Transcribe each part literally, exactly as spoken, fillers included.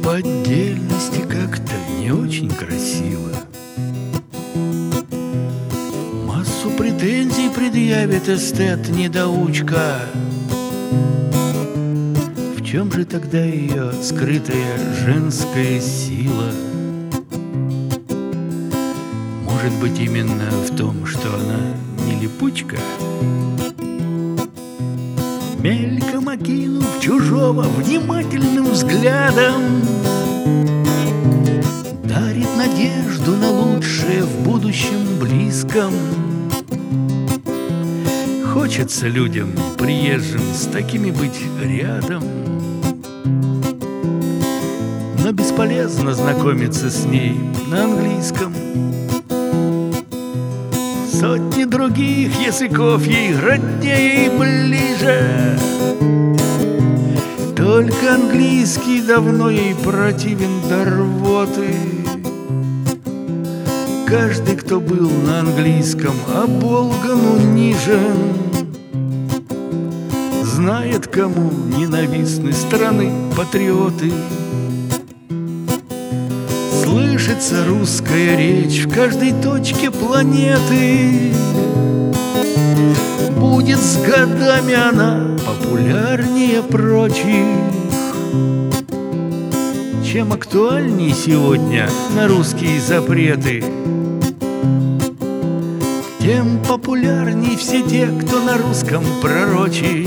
по отдельности как-то не очень красиво. Массу претензий предъявит эстет-недоучка. В чем же тогда ее скрытая женская сила? Может быть, именно в том, что она не липучка? Мельком окинув чужого внимательным взглядом, дарит надежду на лучшее в будущем близком. Хочется людям, приезжим, с такими быть рядом, но бесполезно знакомиться с ней на английском. Сотни других языков ей роднее и ближе, только английский давно ей противен до рвоты. Каждый, кто был на английском, оболган, унижен, знает, кому ненавистны страны патриоты. Слышится русская речь в каждой точке планеты. Будет с годами она популярнее прочих. Чем актуальней сегодня на русские запреты, тем популярней все те, кто на русском пророчит.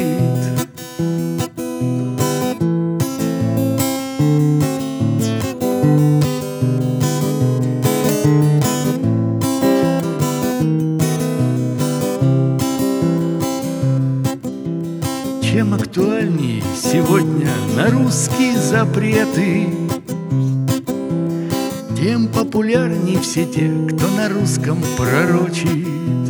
Чем актуальнее сегодня на русские запреты, тем популярнее все те, кто на русском пророчит.